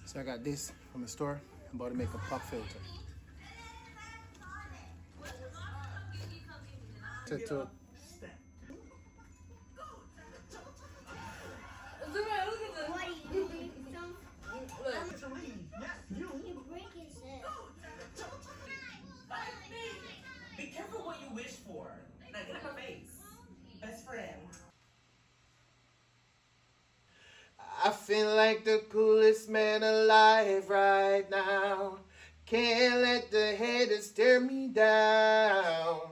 So I got this from the store. I'm about to make a pop filter. Set to Be careful what you wish for. Like in her face. Best friend. I feel like the coolest man alive right now. Can't let the haters tear me down.